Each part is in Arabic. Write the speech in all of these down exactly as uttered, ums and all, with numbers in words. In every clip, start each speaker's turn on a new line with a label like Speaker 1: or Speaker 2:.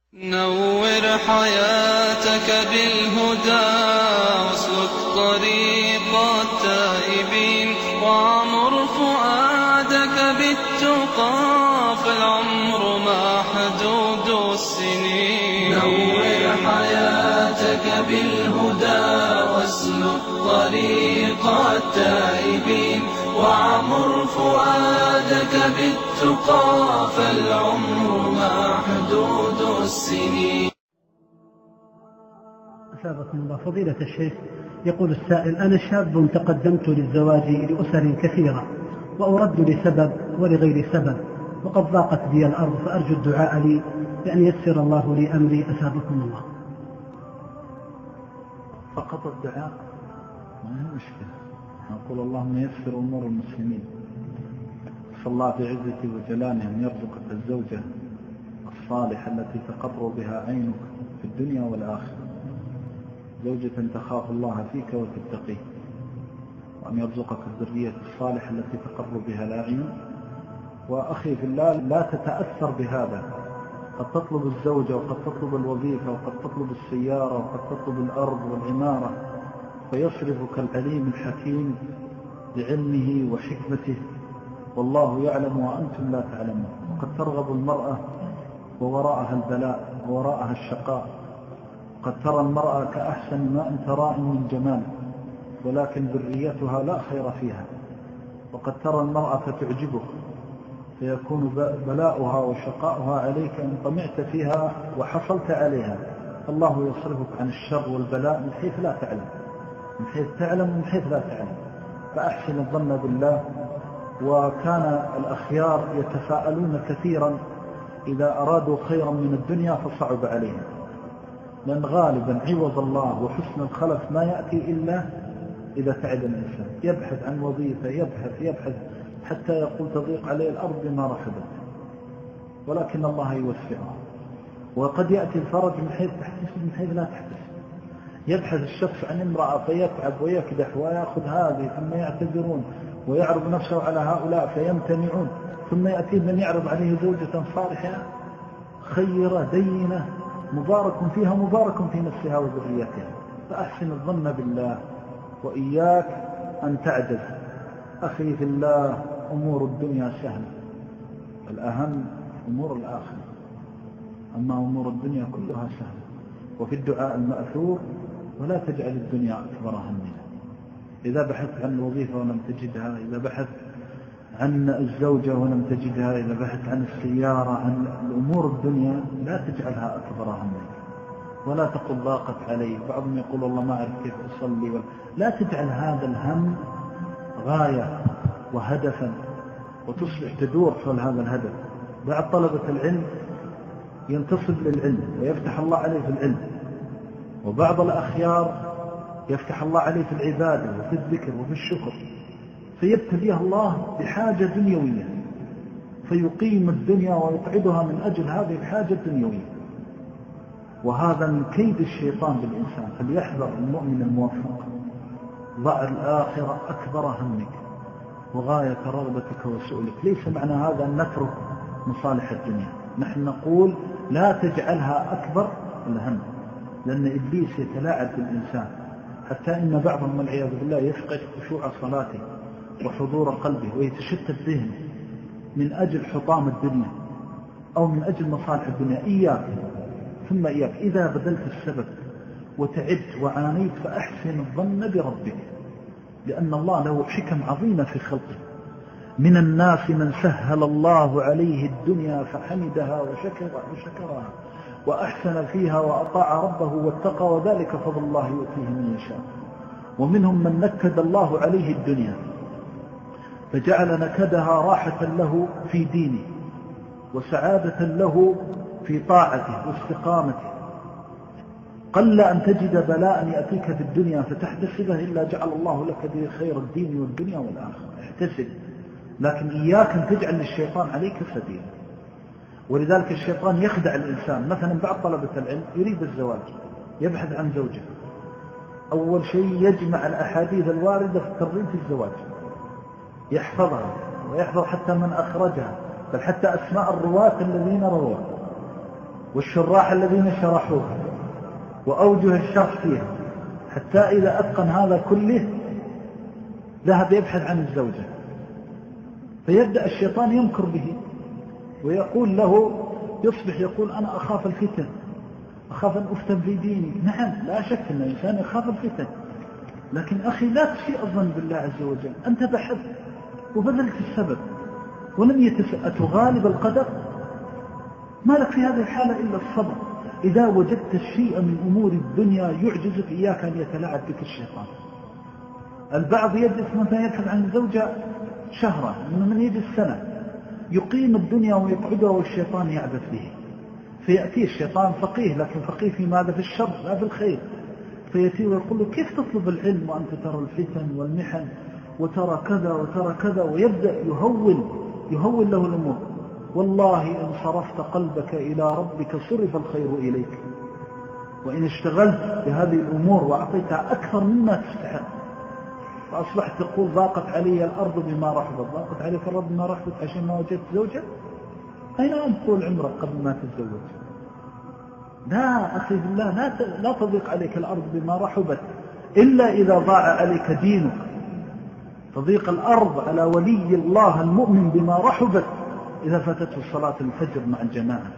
Speaker 1: نور حياتك بالهدى واسلك طريق التائبين وعمر فؤادك بالتقى فالعمر محدود السنين. نور حياتك بالهدى واسلك طريق التائبين وعمر فؤادك بالتقى فالعمر محدود السنين.
Speaker 2: أثابكم الله. فضيلة الشيخ، يقول السائل: أنا شاب تقدمت للزواج لأسر كثيرة وأرد لسبب ولغير سبب وقد ضاقت بي الأرض، فأرجو الدعاء لي بأن يسر الله لي أمري. أثابكم الله.
Speaker 3: فقط الدعاء ما هي مشكلة. نقول اللهم يسر أمور المسلمين. صلى الله في عزته وجلاله أن يرزقك الزوجة الصالحة التي تقر بها عينك في الدنيا والآخرة، زوجة تخاف الله فيك وتتقيه، وأن يرزقك الذرية الصالحة التي تقر بها الأعين. وأخي في الله، لا تتأثر بهذا. قد تطلب الزوجة وقد تطلب الوظيفة وقد تطلب السيارة وقد تطلب الأرض والعمارة، فيصرفك العليم الحكيم بعلمه وحكمته، والله يعلم وأنتم لا تعلمون. وقد ترغب المرأة ووراءها البلاء ووراءها الشقاء. قد ترى المرأة كأحسن ما أنت راء من جمال، ولكن ذريتها لا خير فيها. وقد ترى المرأة فتعجبك، فيكون بلاؤها وشقاؤها عليك إن طمعت فيها وحصلت عليها. الله يصرفك عن الشر والبلاء من حيث لا تعلم، من حيث تعلم ومن حيث لا تعلم. فأحسن الظن بالله. وكان الأخيار يتفاءلون كثيرا إذا أرادوا خيرا من الدنيا فصعب عليهم، لأن غالبا عوض الله وحسن الخلف ما يأتي إلا إذا تعب الإنسان. يبحث عن وظيفة، يبحث يبحث حتى يقول تضيق عليه الأرض بما رحبت، ولكن الله يوسعه. وقد يأتي الفرج من حيث تحتسب من حيث لا تحتسب. يبحث الشخص عن امرأة فيتعب ويكدح ويأخذ هذه، ثم يعتذرون ويعرض نفسه على هؤلاء فيمتنعون، ثم يأتي من يعرض عليه زوجة صالحة خيرة دينة مبارك فيها مبارك في نفسها وذريتها. فأحسن الظن بالله وإياك أن تعجز. أخي في الله، أمور الدنيا سهلة، الأهم أمور الآخرة. أما أمور الدنيا كلها سهلة. وفي الدعاء المأثور: ولا تجعل الدنيا أكبر همنا. إذا بحثت عن الوظيفة ولم تجدها، إذا بحثت عن الزوجة ولم تجدها، إذا بحثت عن السيارة، عن الأمور الدنيا، لا تجعلها أكبر همك. ولا تقل ضاقت علي. بعضهم يقول والله ما أعرف كيف أصلي. لا تجعل هذا الهم غاية وهدفا وتصبح تدور حول هذا الهدف. بعض طلبة العلم ينتصب للعلم ويفتح الله عليه في العلم، وبعض الأخيار يفتح الله عليه في العبادة وفي الذكر وفي الشكر، فيبتليه الله بحاجة دنيوية فيقيم الدنيا ويقعدها من أجل هذه الحاجة الدنيوية. وهذا من كيد الشيطان بالإنسان. فليحذر المؤمن الموفق. ضع الآخرة أكبر همك وغاية رغبتك وسؤلك. ليس معنى هذا أن نترك مصالح الدنيا. نحن نقول لا تجعلها أكبر الهم، لأن إبليس يتلاعب بالإنسان، حتى إن بعضهم والعياذ بالله يفقد خشوع صلاته وحضور قلبه ويتشتت ذهنه من أجل حطام الدنيا أو من أجل مصالح الدنيا. إياك ثم إياك. إذا بذلت السبب وتعبت وعانيت فأحسن الظن بربك، لأن الله له حكم عظيمة في خلقه. من الناس من سهل الله عليه الدنيا فحمدها وشكر وشكرها وأحسن فيها وأطاع ربه واتقى، وذلك فضل الله يؤتيه من يشاء. ومنهم من نكد الله عليه الدنيا فجعل نكدها راحة له في دينه وسعادة له في طاعته واستقامته. قل أن تجد بلاء يأتيك في الدنيا فتحتسبه إلا جعل الله لك به خير الدين والدنيا والآخرة. احتسب، لكن إياك أن تجعل للشيطان عليك سبيلا. ولذلك الشيطان يخدع الإنسان. مثلا بعض طلبة العلم يريد الزواج، يبحث عن زوجة. أول شيء يجمع الأحاديث الواردة في الترغيب في الزواج، والشراح الذين شرحوها وأوجه الشرح فيها، حتى إذا أتقن هذا كله ذهب يبحث عن الزوجة، فيبدأ الشيطان يمكر به ويقول له، يصبح يقول أنا أخاف الفتن، أخاف أن أفتن في ديني. نعم لا شك أن الإنسان يخاف الفتن، لكن أخي لا تسيء الظن بالله عز وجل. أنت بحثت وبذلت السبب ولم يتسأ تغالب القدر، ما لك في هذه الحالة إلا الصبر. إذا وجدت الشيء من أمور الدنيا يعجزك إياك أن يتلاعب بك الشيطان. البعض يجلس مثلا يبحث عن زوجة شهرا، من يجلس سنة يقيم الدنيا ويقعدها والشيطان يعبث به، فيأتي الشيطان فقيه، لكن فقيه في ماذا؟ في الشر لا في الخير. فيأتي ويقول له كيف تطلب العلم وأنت ترى الفتن والمحن وترى كذا وترى كذا، ويبدأ يهول يهول له الأمور. والله إن صرفت قلبك إلى ربك صرف الخير إليك، وإن اشتغلت بهذه الأمور وأعطيتها أكثر مما تستحق، فأصبحت تقول ضاقت علي الأرض بما رحبت، ضاقت عليك الأرض بما رحبت عشان ما وجدت زوجة. أين أنت طول عمرك قبل ما تتزوج؟ لا أخي بالله، لا لا تضيق عليك الأرض بما رحبت إلا إذا ضاع عليك دينك. تضيق الأرض على ولي الله المؤمن بما رحبت إذا فاتته صلاة الفجر مع الجماعة.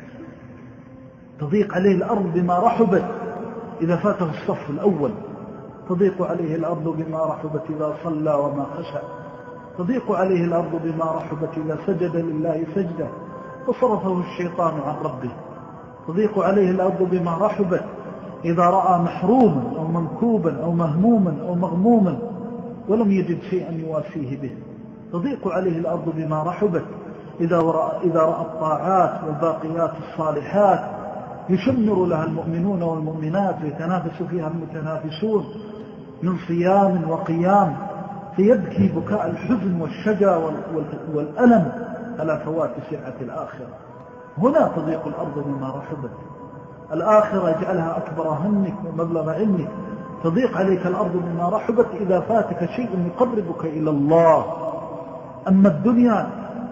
Speaker 3: تضيق عليه الأرض بما رحبت إذا فاته الصف الأول. تضيق عليه الأرض بما رحبت إذا صلى وما خشع. تضيق عليه الأرض بما رحبت إذا سجد لله سجدة فصرفه الشيطان عن ربه. تضيق عليه الأرض بما رحبت إذا رأى محروما أو منكوبا أو مهموما أو مغموما ولم يجد شيئا يوافيه به. تضيق عليه الأرض بما رحبت إذا رأى, إذا رأى الطاعات والباقيات الصالحات يشمر لها المؤمنون والمؤمنات ويتنافس فيها المتنافسون من صيام وقيام، فيبكي بكاء الحزن والشجا والألم على فوات سعة الآخرة. هنا تضيق الأرض بما رحبت. الآخرة اجعلها أكبر همك ومبلغ علمك. تضيق عليك الأرض بما رحبت إذا فاتك شيء يقربك إلى الله. أما الدنيا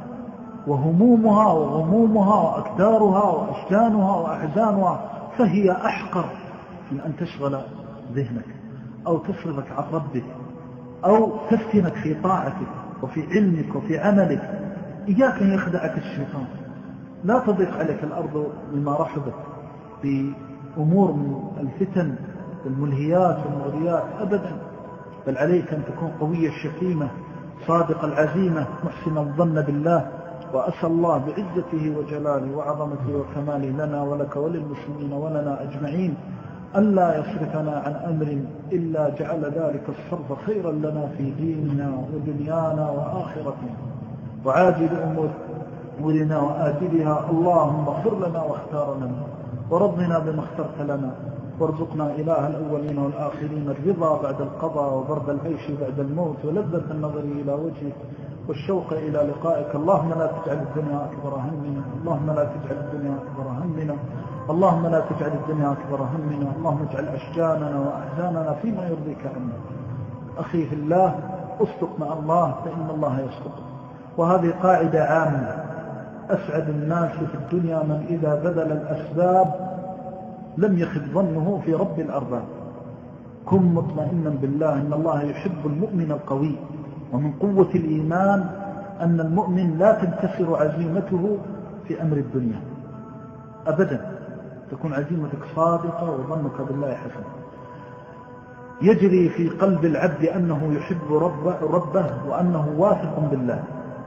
Speaker 3: وهمومها وغمومها وأكدارها وأشجانها وأحزانها فهي أحقر من أن تشغل ذهنك أو تصرفك عن ربك أو تفتنك في طاعتك وفي علمك وفي عملك. إياك أن يخدعك الشيطان. لا تضيق عليك الأرض بما رحبت بأمور من الفتن والملهيات والمغريات أبدا، بل عليك أن تكون قوية الشكيمة صادق العزيمة محسن الظن بالله. وأسأل الله بعزته وجلاله وعظمته وكماله لنا ولك وللمسلمين ولنا أجمعين أن لا يصرفنا عن أمر إلا جعل ذلك الصرف خيرا لنا في ديننا ودنيانا وآخرتنا وعاجل أمورنا وآجلها. اللهم اغفر لنا واختار لنا ورضنا بما اخترت لنا، وارزقنا إله الأولين والآخرين الرضا بعد القضاء وبرد العيش بعد الموت ولذة النظر إلى وجهك والشوق إلى لقائك. اللهم لا تجعل الدنيا أكبر همنا، اللهم لا تجعل الدنيا أكبر همنا، اللهم لا تجعل الدنيا أكبر همنا، اللهم اجعل أشجاننا وأحزاننا فيما يرضيك عنا. أخي في الله، أصدق مع الله فإن الله يصدق. وهذه قاعدة عامة. أسعد الناس في الدنيا من إذا بذل الأسباب لم يخب ظنه في رب الأرباب. كن مطمئنا بالله إن الله يحب المؤمن القوي. ومن قوة الإيمان أن المؤمن لا تنكسر عزيمته في أمر الدنيا أبدا، تكون عزيمتك صادقة وظنك بالله حسن. يجري في قلب العبد أنه يحب ربه, ربه وأنه واثق بالله،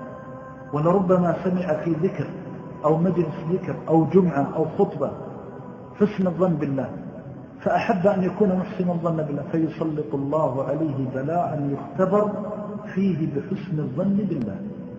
Speaker 3: ولربما سمع في ذكر أو مجلس ذكر أو جمعة أو خطبة حسن الظن بالله، فأحب أن يكون محسن الظن بالله، فيسلط الله عليه بلاء يختبر فيه بحسن الظن بالله.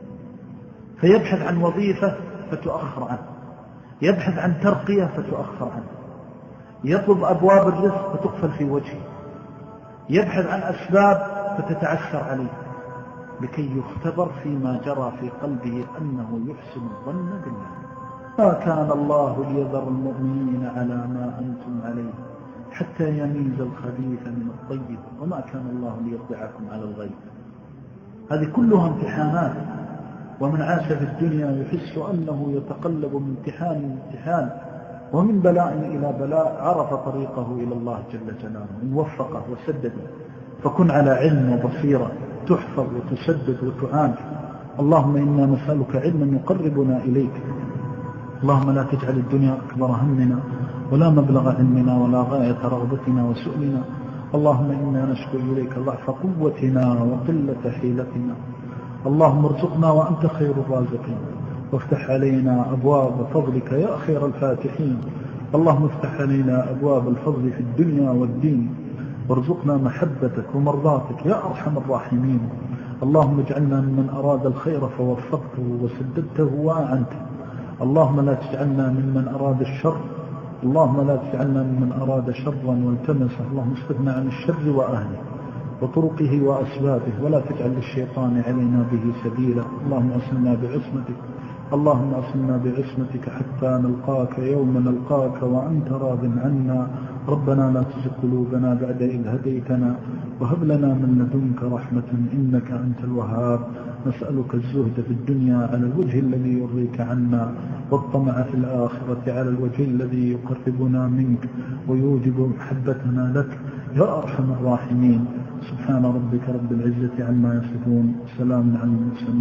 Speaker 3: فيبحث عن وظيفة فتؤخر عنه، يبحث عن ترقية فتؤخر عنه، يطلب أبواب الرزق فتقفل في وجهه، يبحث عن أسباب فتتعسر عليه، لكي يختبر فيما جرى في قلبه أنه يحسن الظن بالله. ما كان الله ليذر المؤمنين على ما أنتم عليه حتى يميز الخبيث من الطيب وما كان الله ليطلعكم على الغيب. هذه كلها امتحانات، ومن عاش في الدنيا يحس أنه يتقلب من امتحان لامتحان ومن بلاء إلى بلاء عرف طريقه إلى الله جل جلاله إن وفقه وسدده. فكن على علم وبصيرة تحفظ وتسدد وتعان. اللهم إنا نسألك علما يقربنا إليك. اللهم لا تجعل الدنيا أكبر همنا ولا مبلغ علمنا ولا غاية رغبتنا وسؤلنا. اللهم إنا نشكو إليك ضعف قوتنا وقلة حيلتنا. اللهم ارزقنا وأنت خير الرازقين، وافتح علينا أبواب فضلك يا خير الفاتحين. اللهم افتح علينا أبواب الفضل في الدنيا والدين، وارزقنا محبتك ومرضاتك يا أرحم الراحمين. اللهم اجعلنا ممن أراد الخير فوفقته وسددته وأعنته. اللهم لا تجعلنا ممن أراد الشر، اللهم لا تجعلنا ممن أراد شرا والتمسه. اللهم استغنى عن الشر وأهله وطرقه وأسبابه، ولا تجعل للشيطان علينا به سبيلا. اللهم أصلنا بعصمتك، اللهم أصلنا بعصمتك حتى نلقاك يوم نلقاك وأنت راض عنا. ربنا لا تزغ قلوبنا بعد إذ هديتنا وهب لنا من لدنك رحمة إنك أنت الوهاب. نسألك الزهد في الدنيا على الوجه الذي يرضيك عنا، والطمع في الآخرة على الوجه الذي يقربنا منك ويوجب محبتنا لك يا أرحم الراحمين. سبحان ربك رب العزة عما يصفون، سلام على المرسلين.